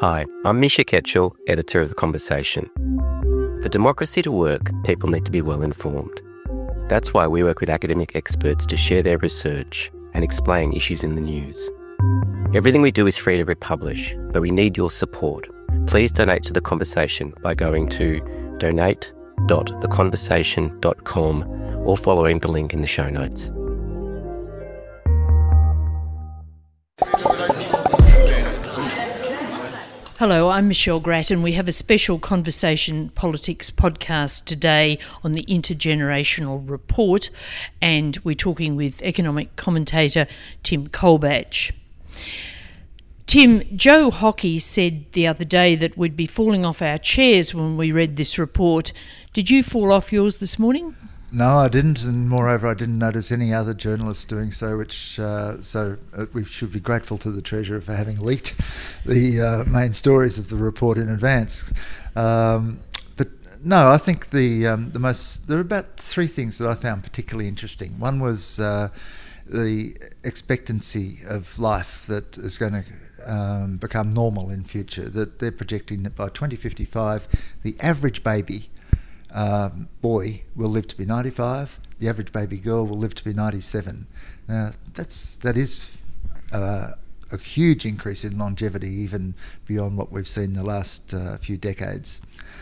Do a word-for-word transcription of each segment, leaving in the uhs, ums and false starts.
Hi, I'm Misha Ketchell, editor of The Conversation. For democracy to work, people need to be well informed. That's why we work with academic experts to share their research and explain issues in the news. Everything we do is free to republish, but we need your support. Please donate to The Conversation by going to donate dot the conversation dot com or following the link in the show notes. Hello, I'm Michelle Grattan. We have a special Conversation Politics podcast today on the Intergenerational Report, and we're talking with economic commentator Tim Colbatch. Tim, Joe Hockey said the other day that we'd be falling off our chairs when we read this report. Did you fall off yours this morning? No, I didn't, and moreover, I didn't notice any other journalists doing so, which uh, so uh, we should be grateful to the Treasurer for having leaked the uh, main stories of the report in advance. Um, but no, I think the um, the most there are about three things that I found particularly interesting. One was uh, the expectancy of life that is going to um, become normal in future. That they're projecting that by twenty fifty-five, the average baby Um, boy will live to be ninety-five. The average baby girl will live to be ninety-seven. Now, that's that is uh, a huge increase in longevity, even beyond what we've seen the last uh, few decades.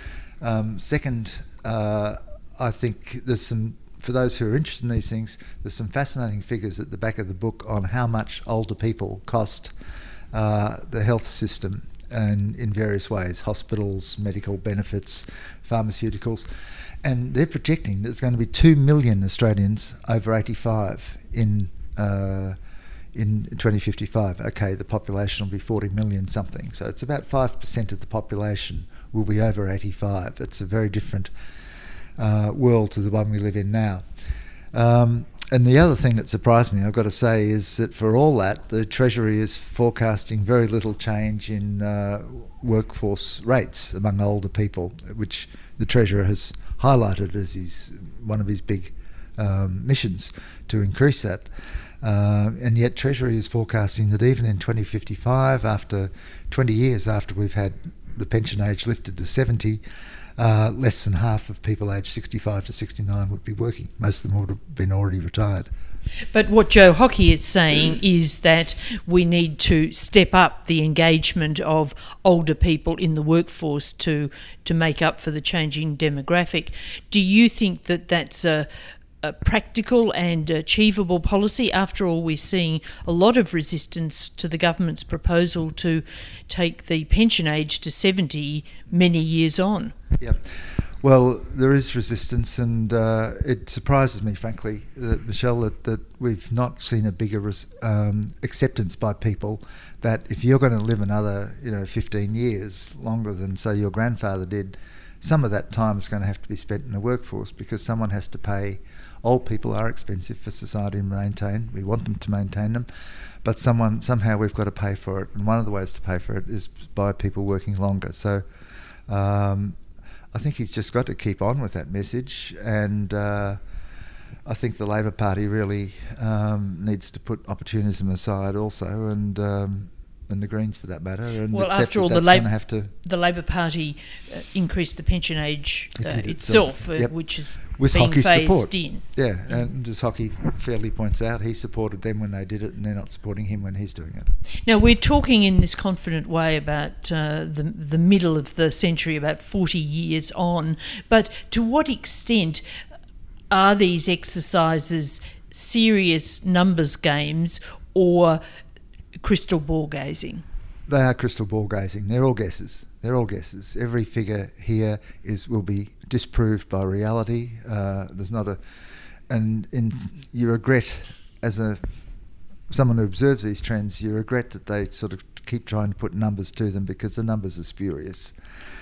Um, second, uh, I think there's some, for those who are interested in these things, there's some fascinating figures at the back of the book on how much older people cost uh, the health system, and in various ways, hospitals, medical benefits, pharmaceuticals. And they're projecting there's going to be two million Australians over eighty-five in uh, in twenty fifty-five. Okay, the population will be forty million something. So it's about five percent of the population will be over eighty-five. That's a very different uh, world to the one we live in now. Um, And the other thing that surprised me, I've got to say, is that for all that, the Treasury is forecasting very little change in uh, workforce rates among older people, which the Treasurer has highlighted as his, one of his big um, missions to increase that. Uh, and yet Treasury is forecasting that even in twenty fifty-five, after twenty years after we've had the pension age lifted to seventy, Uh, less than half of people aged sixty-five to sixty-nine would be working. Most of them would have been already retired. But what Joe Hockey is saying is that we need to step up the engagement of older people in the workforce to to make up for the changing demographic. Do you think that that's a, a practical and achievable policy? After all, we're seeing a lot of resistance to the government's proposal to take the pension age to seventy many years on. Yeah, well, there is resistance, and uh, it surprises me, frankly, that, Michelle, that, that we've not seen a bigger res- um, acceptance by people that if you're going to live another, you know, fifteen years longer than, say, your grandfather did, some of that time is going to have to be spent in the workforce, because someone has to pay. Old people are expensive for society to maintain. We want them to maintain them, but someone somehow we've got to pay for it, and one of the ways to pay for it is by people working longer. So um, I think he's just got to keep on with that message, and uh, I think the Labor Party really um, needs to put opportunism aside also, and um, and the Greens for that matter, and well, accept after all, that the, that's Lab- have to the Labor Party uh, increased the pension age uh, it itself, itself. uh, Yep. which is with being Hockey's phased support. in. Yeah, and as Hockey fairly points out, he supported them when they did it, and they're not supporting him when he's doing it. Now, we're talking in this confident way about uh, the the middle of the century, about forty years on, but to what extent are these exercises serious numbers games or crystal ball gazing? They are crystal ball gazing. They're all guesses. They're all guesses. Every figure here is will be disproved by reality. Uh, there's not a, and in you regret as a someone who observes these trends, you regret that they sort of keep trying to put numbers to them, because the numbers are spurious.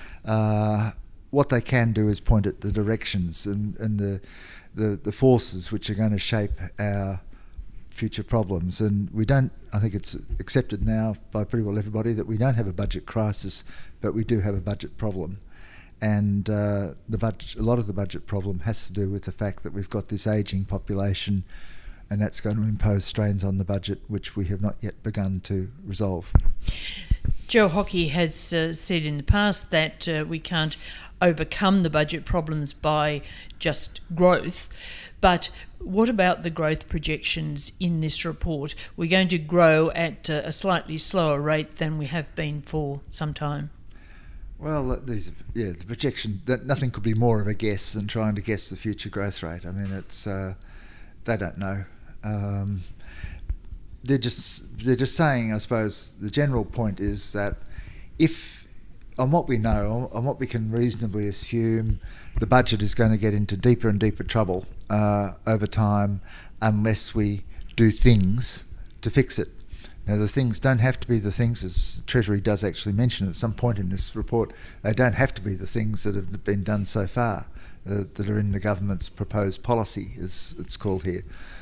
Uh, what they can do is point at the directions and, and the, the the forces which are going to shape our future problems, and we don't, I think it's accepted now by pretty well everybody that we don't have a budget crisis, but we do have a budget problem. And uh, the budget, a lot of the budget problem has to do with the fact that we've got this ageing population, and that's going to impose strains on the budget which we have not yet begun to resolve. Joe Hockey has uh, said in the past that uh, we can't overcome the budget problems by just growth. But what about the growth projections in this report? We're going to grow at uh, a slightly slower rate than we have been for some time. Well, these, yeah, the projection, that nothing could be more of a guess than trying to guess the future growth rate. I mean, it's uh, they don't know. Um, they're just they're just saying, I suppose, the general point is that if, on what we know, on what we can reasonably assume, the budget is going to get into deeper and deeper trouble uh, over time unless we do things to fix it. Now, the things don't have to be the things, as the Treasury does actually mention at some point in this report, they don't have to be the things that have been done so far, uh, that are in the government's proposed policy, as it's called here.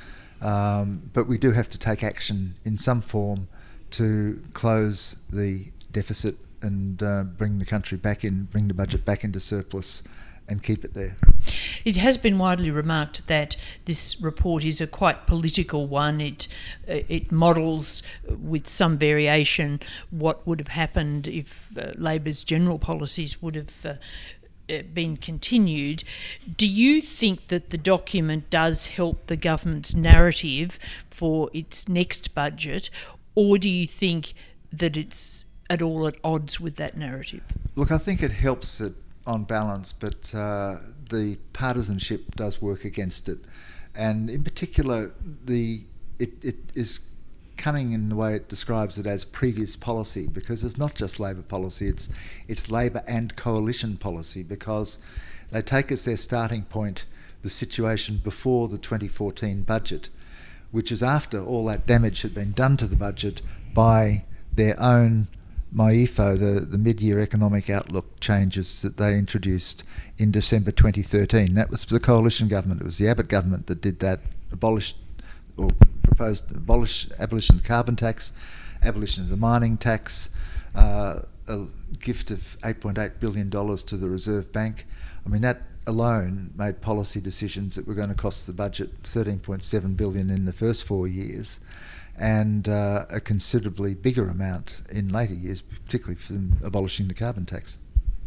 Um, but we do have to take action in some form to close the deficit and uh, bring the country back in, bring the budget back into surplus and keep it there. It has been widely remarked that this report is a quite political one. It uh, it models, with some variation, what would have happened if uh, Labor's general policies would have uh, uh, been continued. Do you think that the document does help the government's narrative for its next budget, or do you think that it's at all at odds with that narrative? Look, I think it helps it on balance, but uh, the partisanship does work against it, and in particular, the it, it is cunning in the way it describes it as previous policy, because it's not just Labor policy; it's it's Labor and coalition policy, because they take as their starting point the situation before the twenty fourteen budget, which is after all that damage had been done to the budget by their own M Y E F O, the, the mid-year economic outlook changes that they introduced in December twenty thirteen. That was the coalition government. It was the Abbott government that did that, abolished or proposed abolish, abolition of the carbon tax, abolition of the mining tax, uh, a gift of eight point eight billion dollars to the Reserve Bank. I mean, that alone made policy decisions that were going to cost the budget thirteen point seven billion dollars in the first four years. And uh, a considerably bigger amount in later years, particularly from abolishing the carbon tax.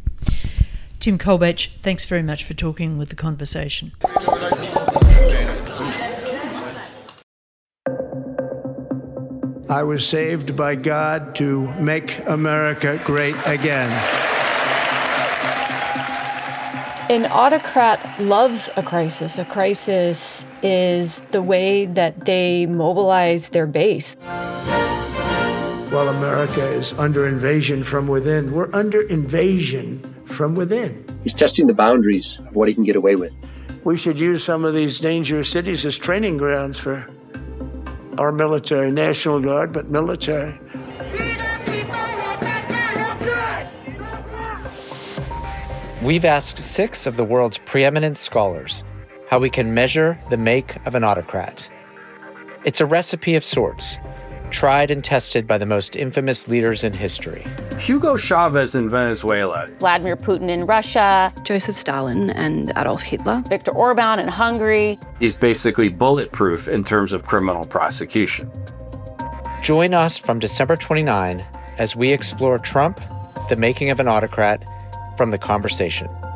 Tim Colbatch, thanks very much for talking with The Conversation. I was saved by God to make America great again. An autocrat loves a crisis. A crisis is the way that they mobilize their base. While America is under invasion from within, we're under invasion from within. He's testing the boundaries of what he can get away with. We should use some of these dangerous cities as training grounds for our military, National Guard, but military. We've asked six of the world's preeminent scholars how we can measure the make of an autocrat. It's a recipe of sorts, tried and tested by the most infamous leaders in history. Hugo Chavez in Venezuela. Vladimir Putin in Russia. Joseph Stalin and Adolf Hitler. Viktor Orban in Hungary. He's basically bulletproof in terms of criminal prosecution. Join us from December twenty-ninth as we explore Trump, the making of an autocrat, from The Conversation.